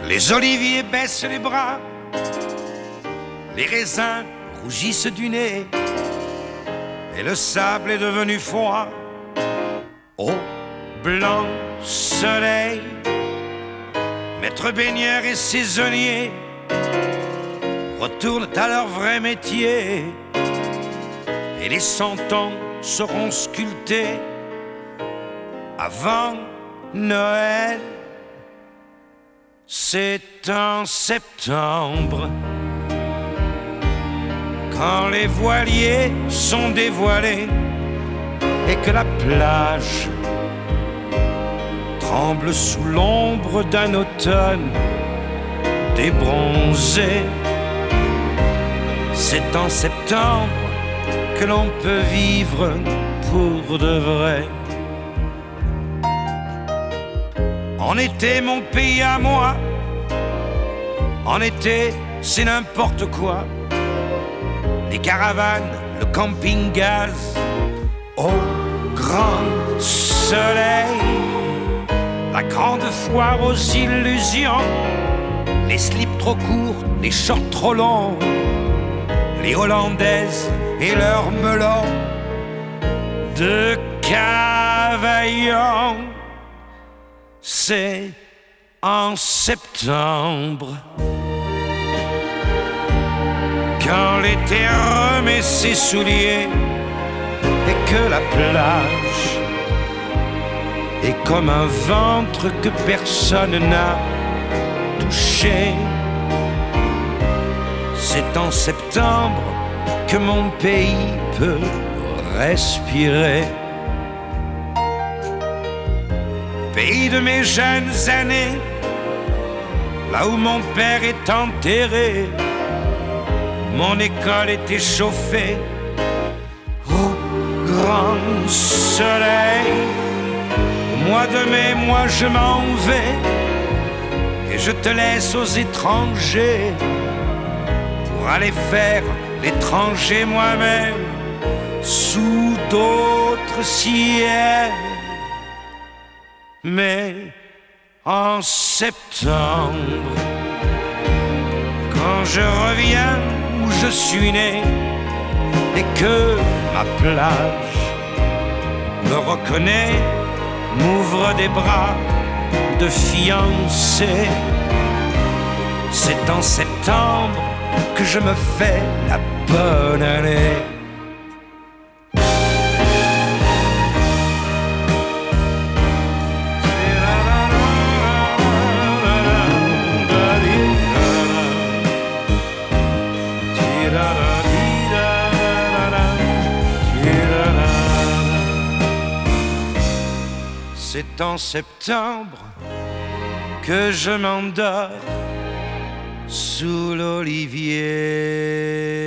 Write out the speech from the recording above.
Les oliviers baissent les bras, les raisins rougissent du nez, et le sable est devenu froid. Au blanc soleil, maître baigneur et saisonnier retournent à leur vrai métier, et les 100 ans seront sculptés avant Noël. C'est en septembre, quand les voiliers sont dévoilés et que la plage tremble sous l'ombre d'un automne débronzé. C'est en septembre que l'on peut vivre pour de vrai. En été, mon pays à moi, en été, c'est n'importe quoi. Les caravanes, le camping-gaz, au grand soleil, la grande foire aux illusions, les slips trop courts, les shorts trop longs, les Hollandaises et leurs melons de Cavaillon. C'est en septembre, quand l'été remet ses souliers et que la plage est comme un ventre que personne n'a touché. C'est en septembre que mon pays peut respirer. Pays de mes jeunes années, là où mon père est enterré, mon école était chauffée au grand soleil. Au mois de mai, moi je m'en vais et je te laisse aux étrangers pour aller faire l'étranger moi-même sous d'autres ciels. Mais en septembre, quand je reviens où je suis né et que ma plage me reconnaît, m'ouvre des bras de fiancé, c'est en septembre que je me fais la bonne année. C'est en septembre que je m'endors sous l'olivier.